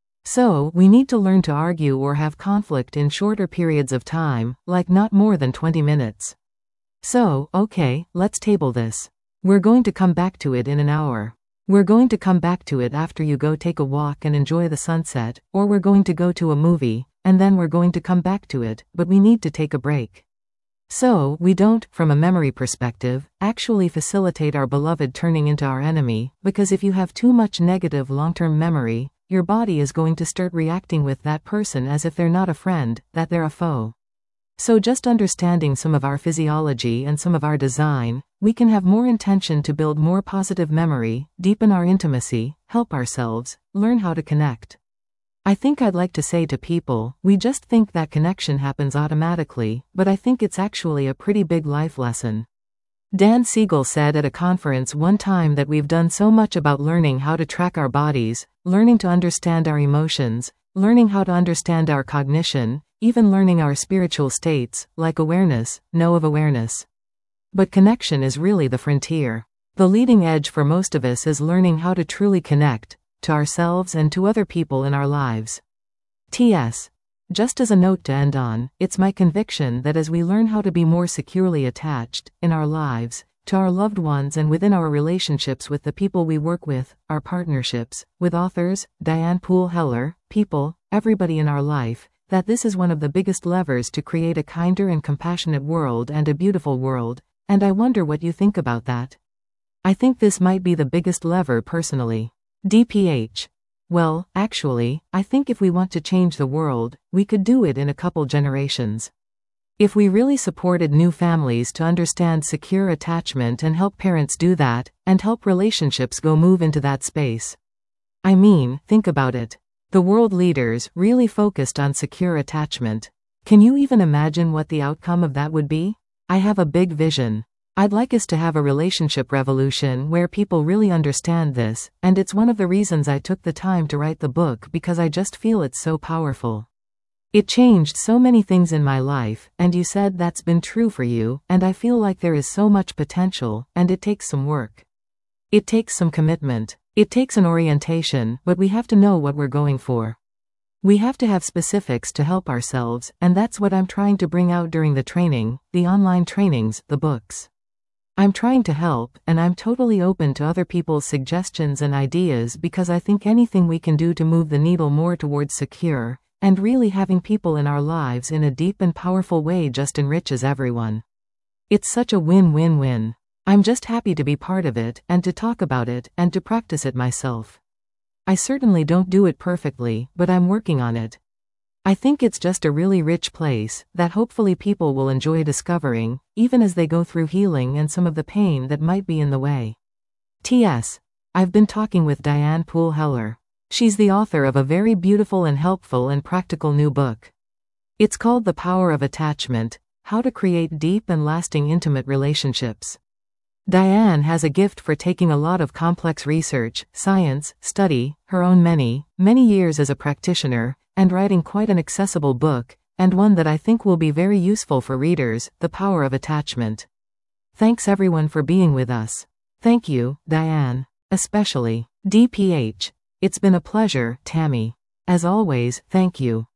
Speaker 1: So, we need to learn to argue or have conflict in shorter periods of time, like not more than twenty minutes. So, okay, let's table this. We're going to come back to it in an hour. We're going to come back to it after you go take a walk and enjoy the sunset, or we're going to go to a movie, and then we're going to come back to it, but we need to take a break. So, we don't, from a memory perspective, actually facilitate our beloved turning into our enemy, because if you have too much negative long-term memory, your body is going to start reacting with that person as if they're not a friend, that they're a foe. So just understanding some of our physiology and some of our design, we can have more intention to build more positive memory, deepen our intimacy, help ourselves, learn how to connect. I think I'd like to say to people, we just think that connection happens automatically, but I think it's actually a pretty big life lesson. Dan Siegel said at a conference one time that we've done so much about learning how to track our bodies, learning to understand our emotions, learning how to understand our cognition, even learning our spiritual states, like awareness, know of awareness. But connection is really the frontier. The leading edge for most of us is learning how to truly connect, to ourselves and to other people in our lives. T S Just as a note to end on, it's my conviction that as we learn how to be more securely attached, in our lives, to our loved ones and within our relationships with the people we work with, our partnerships, with authors, Diane Poole Heller, people, everybody in our life, that this is one of the biggest levers to create a kinder and compassionate world and a beautiful world, and I wonder what you think about that. I think this might be the biggest lever personally. D P H Well, actually, I think if we want to change the world, we could do it in a couple generations. If we really supported new families to understand secure attachment and help parents do that, and help relationships go move into that space. I mean, think about it. The world leaders really focused on secure attachment. Can you even imagine what the outcome of that would be? I have a big vision. I'd like us to have a relationship revolution where people really understand this, and it's one of the reasons I took the time to write the book because I just feel it's so powerful. It changed so many things in my life, and you said that's been true for you, and I feel like there is so much potential, and it takes some work. It takes some commitment. It takes an orientation, but we have to know what we're going for. We have to have specifics to help ourselves, and that's what I'm trying to bring out during the training, the online trainings, the books. I'm trying to help, and I'm totally open to other people's suggestions and ideas because I think anything we can do to move the needle more towards secure, and really having people in our lives in a deep and powerful way just enriches everyone. It's such a win-win-win. I'm just happy to be part of it, and to talk about it, and to practice it myself. I certainly don't do it perfectly, but I'm working on it. I think it's just a really rich place, that hopefully people will enjoy discovering, even as they go through healing and some of the pain that might be in the way. T S I've been talking with Diane Poole Heller. She's the author of a very beautiful and helpful and practical new book. It's called The Power of Attachment: How to Create Deep and Lasting Intimate Relationships. Diane has a gift for taking a lot of complex research, science, study, her own many, many years as a practitioner, and writing quite an accessible book, and one that I think will be very useful for readers, The Power of Attachment. Thanks everyone for being with us. Thank you, Diane. Especially, D P H. It's been a pleasure, Tammy. As always, thank you.